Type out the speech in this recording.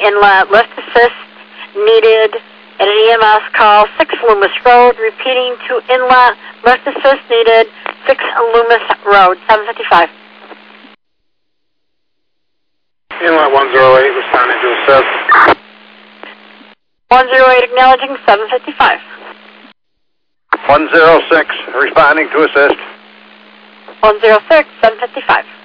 inlet. Lift assist needed at an EMS call. 6 Loomis Road. Repeating to inlet. Lift assist needed. 6 Loomis Road. 755. Inlet 108 responding to assist. 108 acknowledging 755. 106 responding to assist. 106 755.